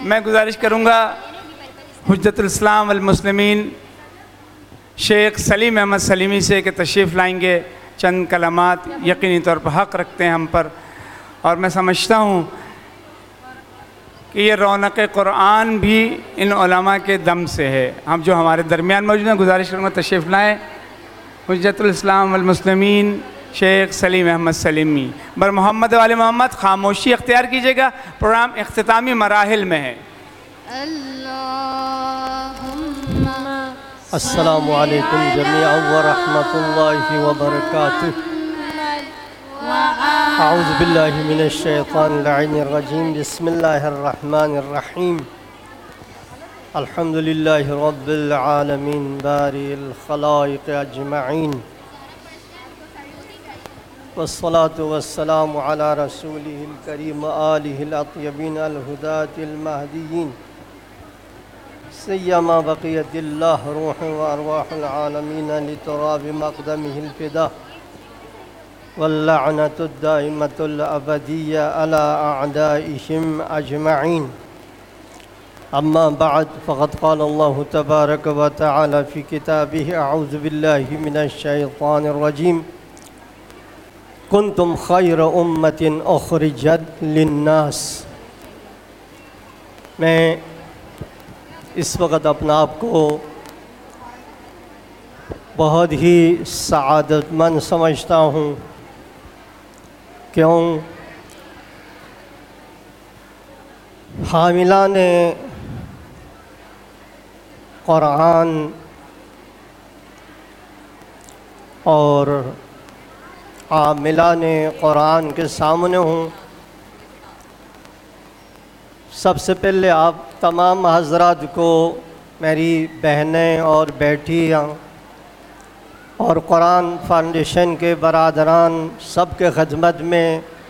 میں گزارش کروں گا حجت الاسلام والمسلمین شیخ سلیم احمد سلیمی سے کہ تشریف لائیں گے، چند کلمات یقینی طور پر حق رکھتے ہیں ہم پر، اور میں سمجھتا ہوں کہ یہ رونق قرآن بھی ان علماء کے دم سے ہے، ہم جو ہمارے درمیان موجود ہیں۔ گزارش کروں گا تشریف لائیں حجت الاسلام والمسلمین شیخ سلیم احمد سلیمی۔ بر محمد وآل محمد خاموشی اختیار کیجیے گا، پروگرام اختتامی مراحل میں ہے۔ السلام علیکم جمیعا ورحمۃ اللہ وبرکاتہ۔ اعوذ باللہ من الشیطان اللعین الرجیم، بسم اللہ الرحمن الرحیم۔ الحمد للہ رب العالمین باری الخلائق اجمعین، والصلاة والسلام علی رسولہ الکریم آلہ الاطیبین الہداۃ المہدیین، سیما بقیت اللہ روح و ارواح العالمین لتراب مقدمہ الفدا، واللعنۃ الدائمۃ الابدیہ علی اعدائہم اجمعین۔ اما بعد فقد قال اللہ تبارک و تعالی فی کتابہ اعوذ باللہ من الشیطان الرجیم، کنتم خیر امۃ اخرجت للناس۔ میں اس وقت اپنا آپ کو بہت ہی سعادت مند سمجھتا ہوں، کیوں؟ حاملان قرآن اور عاملان قرآن کے سامنے ہوں۔ سب سے پہلے آپ تمام حضرات کو، میری بہنیں اور بیٹیاں اور قرآن فاؤنڈیشن کے برادران، سب کے خدمت میں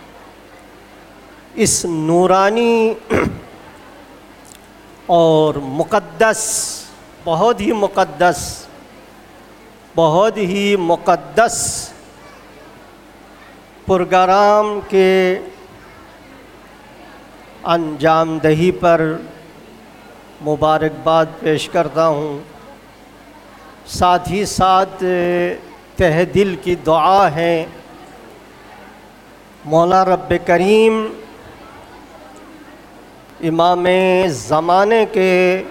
اس نورانی اور مقدس، بہت ہی مقدس پروگرام کے انجام دہی پر مبارکباد پیش کرتا ہوں۔ ساتھ ہی ساتھ تہ دل کی دعا ہے، مولا رب کریم امام زمانے کے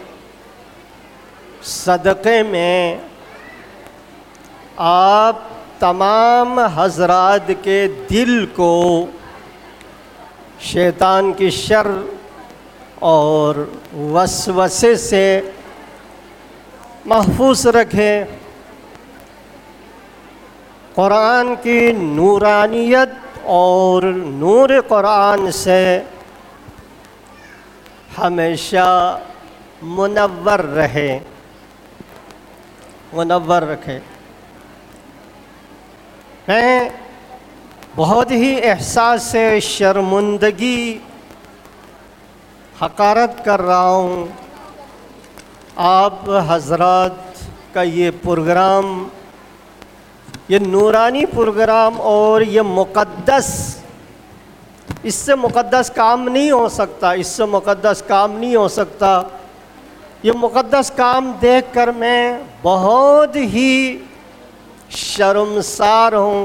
صدقے میں آپ تمام حضرات کے دل کو شیطان کی شر اور وسوسے سے محفوظ رکھے، قرآن کی نورانیت اور نور قرآن سے ہمیشہ منور رکھے۔ میں بہت ہی احساس شرمندگی حقارت کر رہا ہوں، آپ حضرات کا یہ پروگرام، یہ نورانی پروگرام اور یہ مقدس، اس سے مقدس کام نہیں ہو سکتا، یہ مقدس کام دیکھ کر میں بہت ہی شرمسار ہوں،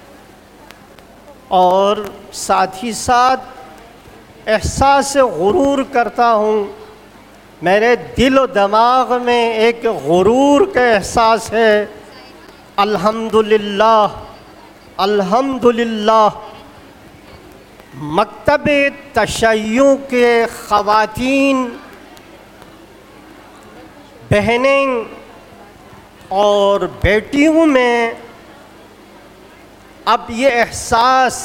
اور ساتھ ہی ساتھ احساس غرور کرتا ہوں۔ میرے دل و دماغ میں ایک غرور کا احساس ہے۔ الحمدللہ مکتب تشیع کے خواتین، بہنیں اور بیٹیوں میں اب یہ احساس،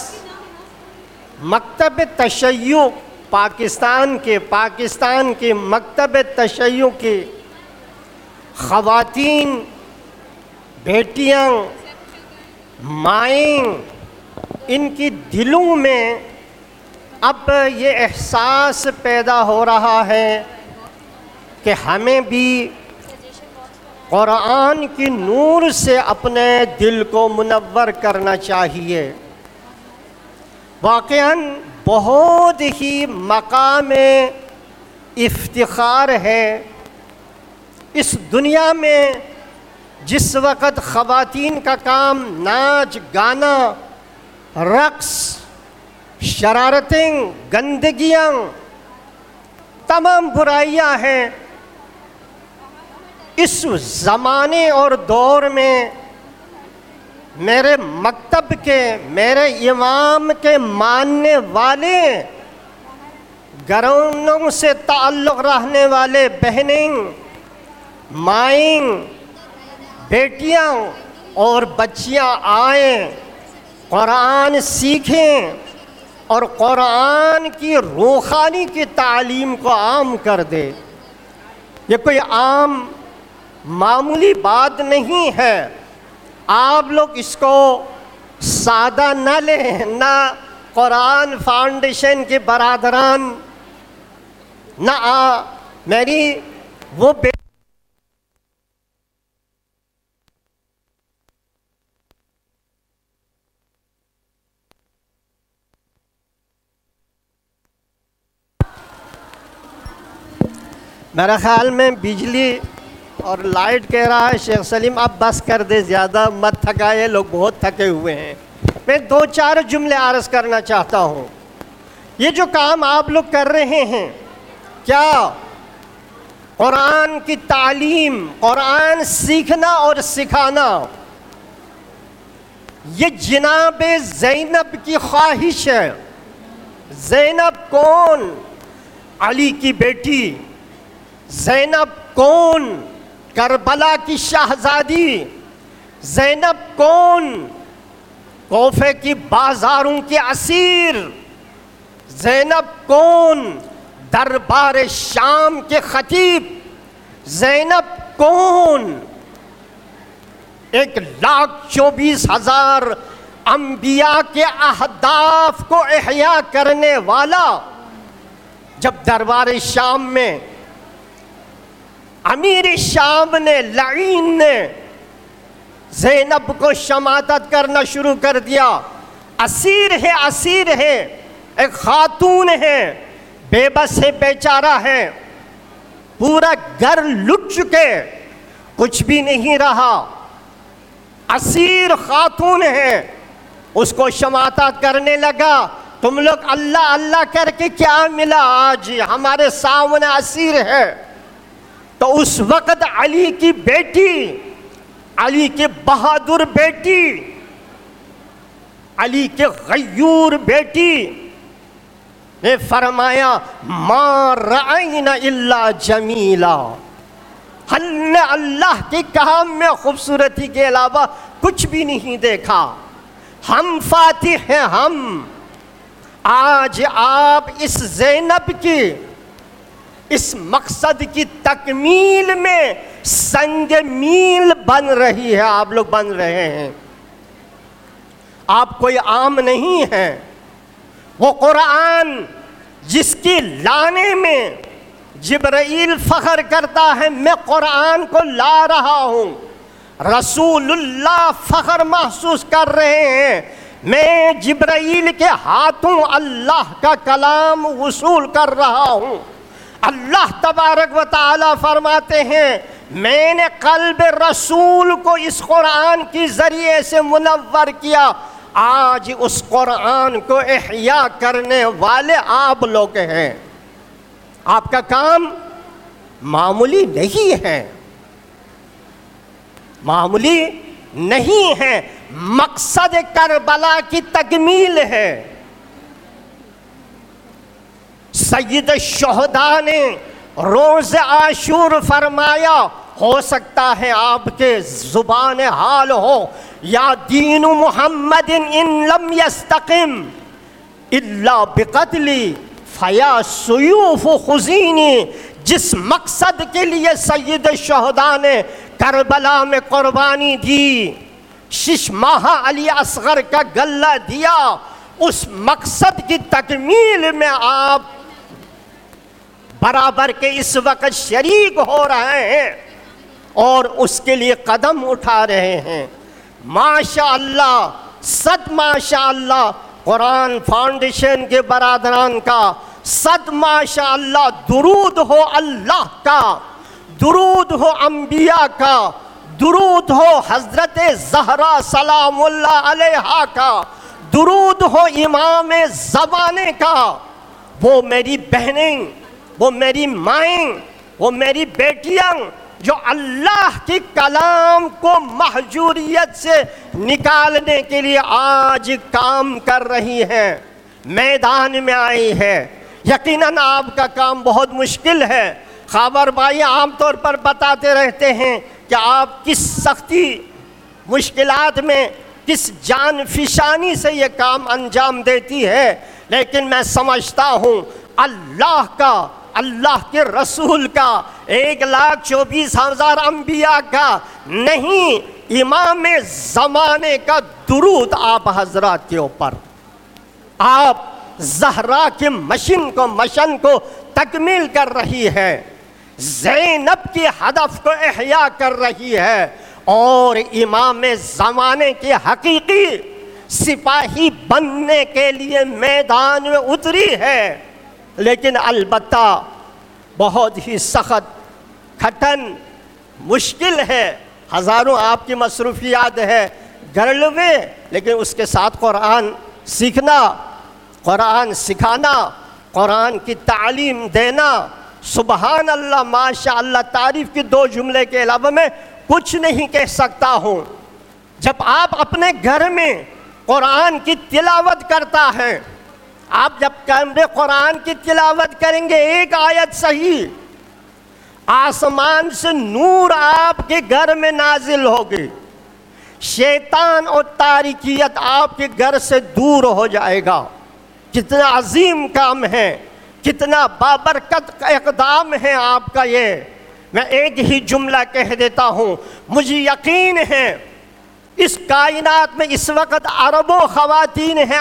مکتب تشیع پاکستان کے مکتب تشیع کے خواتین، بیٹیاں، مائیں، ان کی دلوں میں اب یہ احساس پیدا ہو رہا ہے کہ ہمیں بھی قرآن کی نور سے اپنے دل کو منور کرنا چاہیے۔ واقعاً بہت ہی مقام افتخار ہے اس دنیا میں جس وقت خواتین کا کام ناچ گانا رقص شرارتیں گندگیاں تمام برائیاں ہیں، اس زمانے اور دور میں میرے مکتب کے میرے امام کے ماننے والے گھرانوں سے تعلق رہنے والے بہنیں مائیں بیٹیاں اور بچیاں آئیں قرآن سیکھیں اور قرآن کی روحانی کی تعلیم کو عام کر دے۔ یہ کوئی عام معمولی بات نہیں ہے، آپ لوگ اس کو سادہ نہ لیں، نہ قرآن فاؤنڈیشن کے برادران نہ میری وہ میرا خیال میں بجلی اور لائٹ کہہ رہا ہے شیخ سلیم اب بس کر دے، زیادہ مت تھکائے، لوگ بہت تھکے ہوئے ہیں۔ میں 2-4 جملے عرض کرنا چاہتا ہوں۔ یہ جو کام آپ لوگ کر رہے ہیں، کیا قرآن کی تعلیم، قرآن سیکھنا اور سکھانا، یہ جناب زینب کی خواہش ہے۔ زینب کون؟ علی کی بیٹی۔ زینب کون؟ کربلا کی شہزادی۔ زینب کون؟ کوفے کی بازاروں کی اسیر۔ زینب کون؟ دربار شام کے خطیب۔ زینب کون؟ 1,24,000 انبیاء کے اہداف کو احیاء کرنے والا۔ جب دربار شام میں امیر شام نے لعین نے زینب کو شماتت کرنا شروع کر دیا، اسیر ہے، اسیر ہے، ایک خاتون ہے، بے بس ہے، بیچارہ ہے، پورا گھر لٹ چکے، کچھ بھی نہیں رہا، اسیر خاتون ہے، اس کو شماتت کرنے لگا۔ تم لوگ اللہ اللہ کر کے کیا ملا؟ آج ہمارے سامنے اسیر ہے۔ تو اس وقت علی کی بیٹی، علی کی بہادر بیٹی، علی کے غیور بیٹی نے فرمایا ما رأینا الا جمیلا، ہم نے اللہ کے کام میں خوبصورتی کے علاوہ کچھ بھی نہیں دیکھا، ہم فاتح ہیں۔ ہم آج آپ اس زینب کی اس مقصد کی تکمیل میں سنگ میل بن رہی ہے، آپ لوگ بن رہے ہیں۔ آپ کوئی عام نہیں ہیں۔ وہ قرآن جس کی لانے میں جبرائیل فخر کرتا ہے میں قرآن کو لا رہا ہوں، رسول اللہ فخر محسوس کر رہے ہیں میں جبرائیل کے ہاتھوں اللہ کا کلام وصول کر رہا ہوں۔ اللہ تبارک و تعالی فرماتے ہیں میں نے قلب رسول کو اس قرآن کی ذریعے سے منور کیا۔ آج اس قرآن کو احیاء کرنے والے آپ لوگ ہیں۔ آپ کا کام معمولی نہیں ہے، معمولی نہیں ہے، مقصد کربلا کی تکمیل ہے۔ سید الشہداء نے روز عاشور فرمایا، ہو سکتا ہے آپ کے زبان حال ہو یا دین محمد ان لم یستقم الا بقتلی فیا سیوف خزینی۔ جس مقصد کے لیے سید الشہداء نے کربلا میں قربانی دی، 6 ماہ علی اصغر کا گلہ دیا، اس مقصد کی تکمیل میں آپ برابر کے اس وقت شریک ہو رہے ہیں اور اس کے لیے قدم اٹھا رہے ہیں۔ ماشاءاللہ، صد ماشاءاللہ، قرآن فاؤنڈیشن کے برادران کا صد ماشاء اللہ درود ہو اللہ کا، درود ہو انبیاء کا، درود ہو حضرت زہرا سلام اللہ علیہا کا، درود ہو امام زمانے کا۔ وہ میری بہنیں، وہ میری مائیں، وہ میری بیٹیاں جو اللہ کی کلام کو محجوریت سے نکالنے کے لیے آج کام کر رہی ہیں، میدان میں آئی ہے۔ یقیناً آپ کا کام بہت مشکل ہے۔ خاور بھائی عام طور پر بتاتے رہتے ہیں کہ آپ کس سختی مشکلات میں، کس جان فشانی سے یہ کام انجام دیتی ہے، لیکن میں سمجھتا ہوں اللہ کا، اللہ کے رسول کا، 1,24,000 انبیاء کا نہیں، امام زمانے کا درود آپ حضرات کے اوپر، آپ زہرا کے مشن کو تکمیل کر رہی ہے، زینب کی ہدف کو احیاء کر رہی ہے، اور امام زمانے کے حقیقی سپاہی بننے کے لیے میدان میں اتری ہے۔ لیکن البتہ بہت ہی سخت، کھٹن، مشکل ہے، ہزاروں آپ کی مصروفیات ہے گھر میں، لیکن اس کے ساتھ قرآن سیکھنا، قرآن سکھانا، قرآن کی تعلیم دینا، سبحان اللہ ماشاء اللہ، تعریف کی 2 جملے کے علاوہ میں کچھ نہیں کہہ سکتا ہوں۔ جب آپ اپنے گھر میں قرآن کی تلاوت کرتا ہے، آپ جب کمرے قرآن کی تلاوت کریں گے، ایک آیت صحیح آسمان سے نور آپ کے گھر میں نازل ہوگی، شیطان اور تاریکیت آپ کے گھر سے دور ہو جائے گا۔ کتنا عظیم کام ہے، کتنا بابرکت اقدام ہے آپ کا یہ۔ میں ایک ہی جملہ کہہ دیتا ہوں، مجھے یقین ہے اس کائنات میں اس وقت اربوں خواتین ہیں،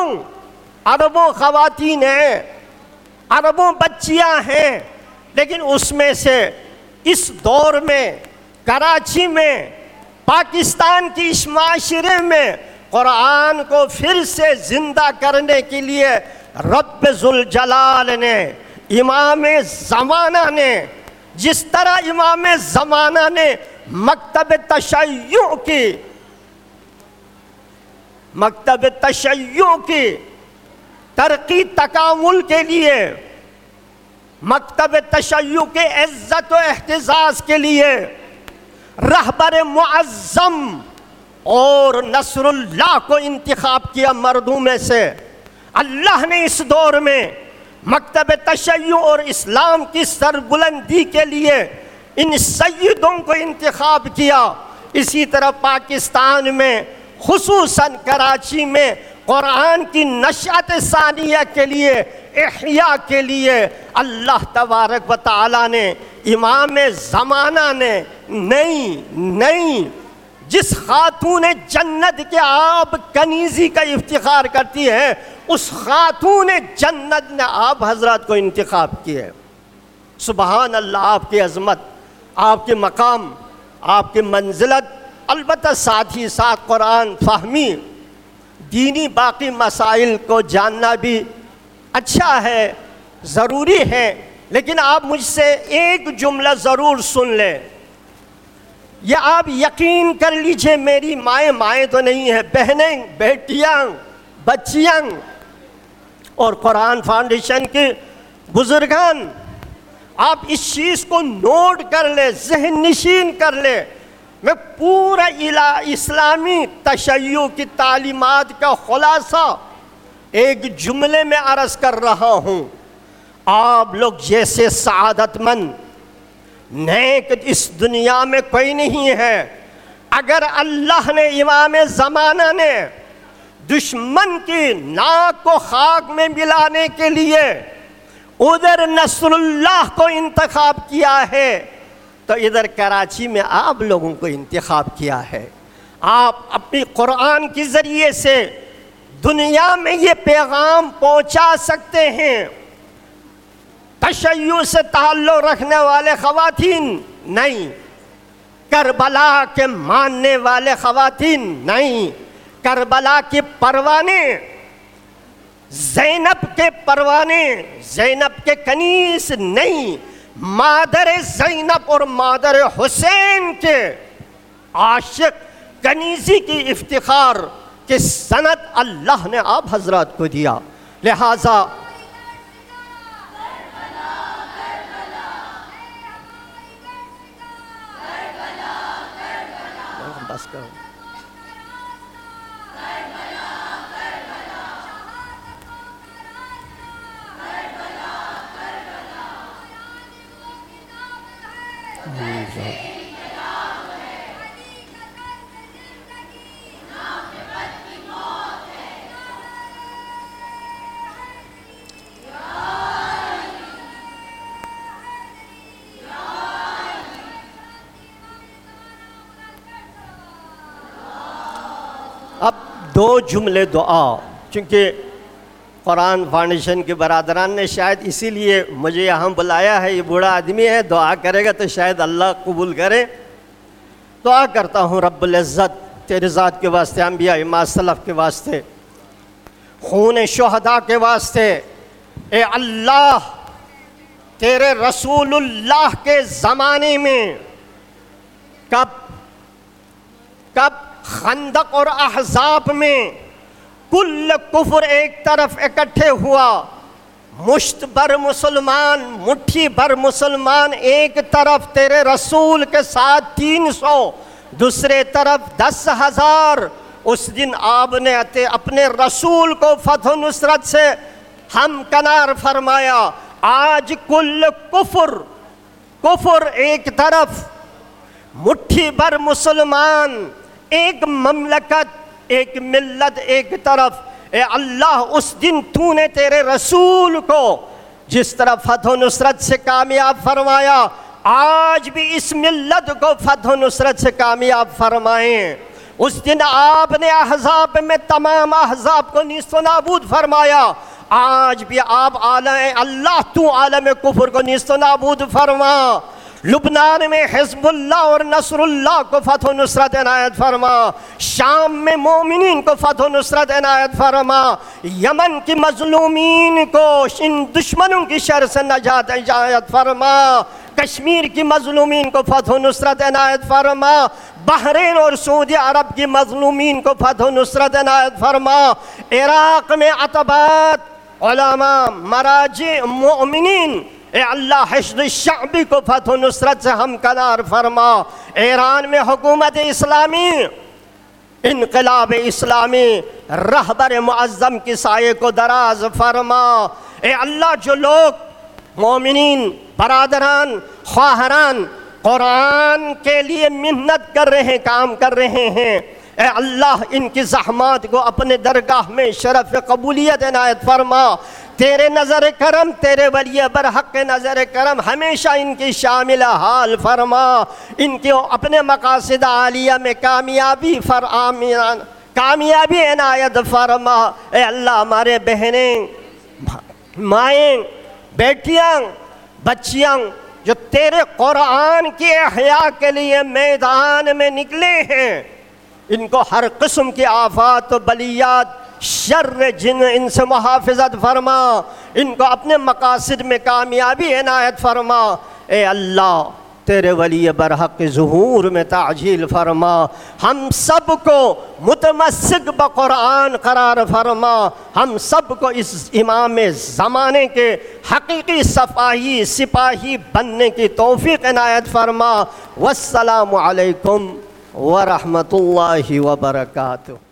اربوں خواتین ہیں، اربوں بچیاں ہیں، لیکن اس میں سے اس دور میں، کراچی میں، پاکستان کی اس معاشرے میں قرآن کو پھر سے زندہ کرنے کے لیے رب ذوالجلال نے، امام زمانہ نے، جس طرح امام زمانہ نے مکتب تشیع کی ترقی تکامل کے لیے، مکتب تشیع کے عزت و احتزاز کے لیے رہبر معظم اور نصر اللہ کو انتخاب کیا مردوں میں سے، اللہ نے اس دور میں مکتب تشیع اور اسلام کی سربلندی کے لیے ان سیدوں کو انتخاب کیا۔ اسی طرح پاکستان میں، خصوصاً کراچی میں، قرآن کی نشأت ثانیہ کے لیے، احیاء کے لیے اللہ تبارک و تعالیٰ نے، امام زمانہ نے، نہیں جس خاتون جنت کے آپ کنیزی کا افتخار کرتی ہے، اس خاتون جنت نے آپ حضرات کو انتخاب کیا ہے۔ سبحان اللہ، آپ کی عظمت، آپ کے مقام، آپ کی منزلت، البتہ ساتھ ہی ساتھ قرآن فہمی، دینی باقی مسائل کو جاننا بھی اچھا ہے، ضروری ہے، لیکن آپ مجھ سے ایک جملہ ضرور سن لیں، یہ آپ یقین کر لیجئے، میری مائیں تو نہیں ہیں، بہنیں، بیٹیاں، بچیاں اور قرآن فاؤنڈیشن کے بزرگان، آپ اس چیز کو نوٹ کر لیں، ذہن نشین کر لیں۔ میں پورا اسلامی تشیع کی تعلیمات کا خلاصہ ایک جملے میں عرض کر رہا ہوں۔ آپ لوگ جیسے سعادت مند، نیک اس دنیا میں کوئی نہیں ہے۔ اگر اللہ نے، امام زمانہ نے دشمن کی ناک کو خاک میں ملانے کے لیے ادھر نصر اللہ کو انتخاب کیا ہے، تو ادھر کراچی میں آپ لوگوں کو انتخاب کیا ہے۔ آپ اپنی قرآن کے ذریعے سے دنیا میں یہ پیغام پہنچا سکتے ہیں۔ تشیع سے تعلق رکھنے والے خواتین نہیں، کربلا کے ماننے والے خواتین نہیں، کربلا کے پروانے زینب کے پروانے، زینب کے کنیز نہیں، مادر زینب اور مادر حسین کے عاشق کنیزی کی افتخار کی سند اللہ نے آپ حضرات کو دیا. لہذا بس کرو. اب دو جملے دعا، چونکہ قرآن فاؤنڈیشن کے برادران نے شاید اسی لیے مجھے یہاں بلایا ہے، یہ بوڑھا آدمی ہے، دعا کرے گا تو شاید اللہ قبول کرے. دعا کرتا ہوں رب العزت تیرے ذات کے واسطے، انبیاء امام سلف کے واسطے، خون شہداء کے واسطے، اے اللہ تیرے رسول اللہ کے زمانے میں کب خندق اور احزاب میں کل کفر ایک طرف اکٹھے ہوا، مشت بر مسلمان، مٹھی بر مسلمان ایک طرف تیرے رسول کے ساتھ 300، دوسرے طرف 10,000. اس دن آپ نے اپنے رسول کو فتح و نصرت سے ہمکنار فرمایا. آج کل کفر ایک طرف، مٹھی بر مسلمان، ایک مملکت، ایک ملت ایک طرف. اے اللہ اس دن تو نے تیرے رسول کو جس طرح فتح و نصرت سے کامیاب فرمایا، آج بھی اس ملت کو فتح و نصرت سے کامیاب فرمائیں. اس دن آپ نے احزاب میں تمام احزاب کو نیست و نابود فرمایا، آج بھی آپ اللہ تو عالم کفر کو نیست و نابود فرما. لبنان میں حزب اللہ اور نصر اللہ کو فتح و نصرت عنایت فرما، شام میں مومنین کو فتح و نصرت عنایت فرما، یمن کی مظلومین کو ان دشمنوں کی شر سے نجات عنایت فرما، کشمیر کی مظلومین کو فتح و نصرت عنایت فرما، بحرین اور سعودی عرب کی مظلومین کو فتح و نصرت عنایت فرما، عراق میں عتبات، علماء، مراجع، مؤمنین، اے اللہ حشد الشعبی کو فتح و نصرت سے ہمکنار فرما. ایران میں حکومت اسلامی، انقلاب اسلامی، رہبر معظم کی سائے کو دراز فرما. اے اللہ جو لوگ مومنین، برادران، خواہران قرآن کے لیے محنت کر رہے ہیں، کام کر رہے ہیں، اے اللہ ان کی زحمات کو اپنے درگاہ میں شرف قبولیت عنایت فرما. تیرے نظر کرم، تیرے ولی برحق نظر کرم ہمیشہ ان کی شامل حال فرما، ان کے اپنے مقاصد عالیہ میں کامیابی عنایت فرما. اے اللہ ہمارے بہنیں، مائیں، بیٹیاں، بچیاں جو تیرے قرآن کی احیاء کے لیے میدان میں نکلے ہیں، ان کو ہر قسم کی آفات و بلیات، شر جن ان سے محافظت فرما، ان کو اپنے مقاصد میں کامیابی عنایت فرما. اے اللہ تیرے ولی برحق ظہور میں تعجیل فرما، ہم سب کو متمسک بقرآن قرار فرما، ہم سب کو اس امام زمانے کے حقیقی سپاہی بننے کی توفیق عنایت فرما. والسلام علیکم ورحمۃ اللہ وبرکاتہ.